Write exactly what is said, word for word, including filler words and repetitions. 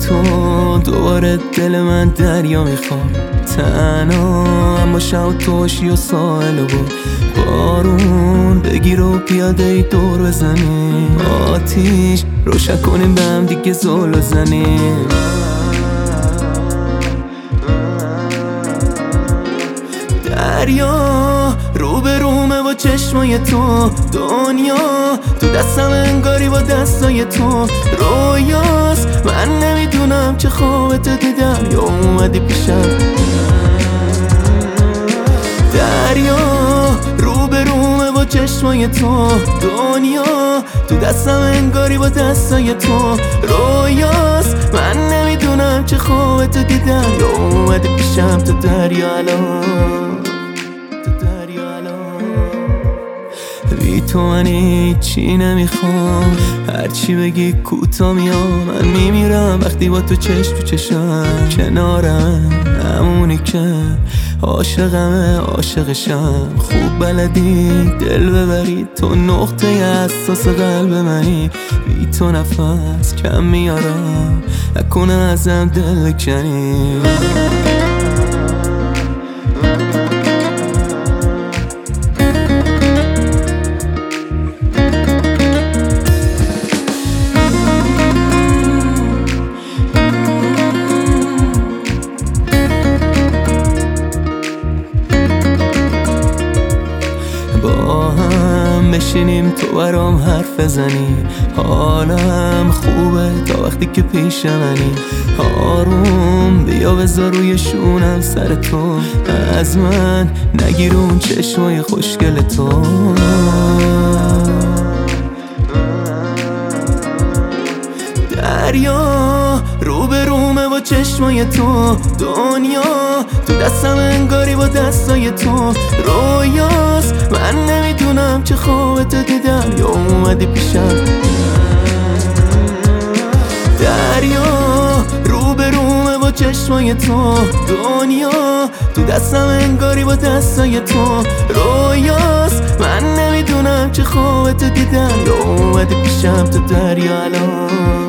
تو دوباره دل من دریا میخواد، تنها اما شب تو باشی و ساحل و بارون بگیر و پیاده ای دور بزنیم، آتیش روشن کنیم به هم دیگه زل بزنیم. دریا رو به رومه با چشمای تو، دنیا تو دستم انگاری با دستای تو رویاست. من نمیدونم چه خوابتو دیدم یا اومدی پیشم. دریا رو به رومه با چشمای تو، دنیا تو دستم انگاری با دستای تو رویاست. من نمیدونم چه خوابتو دیدم یا اومدی پیشم. تو دریا الان، بی تو من هیچی نمیخوام، هرچی بگی کوتا میام. من میمیرم وقتی با تو چشم تو چشم کنارم، همونی که عاشقمه عاشقشم. خوب بلدی دل ببری، تو نقطه حساس قلب منی. بی تو نفس کم میارم، نکنه ازم دل بکنی. با هم بشینیم تو برام حرف بزنی، حالم خوبه تا وقتی که پیش منی. آروم بیا بذار روی شونم سر تو، از من نگیر اون چشمای خوشگل تو. دریا رو به رومه با چشمای تو، دنیا تو دستم انگاری با دستای تو رویاست. من نمیدونم چه خوابتو دیدم یا اومدی پیشم. دریا رو به رومه با چشمای تو، دنیا تو دستم انگاری با دستای تو رویاست. من نمیدونم چه خوابتو دیدم یا اومدی پیشم. تو دریا الان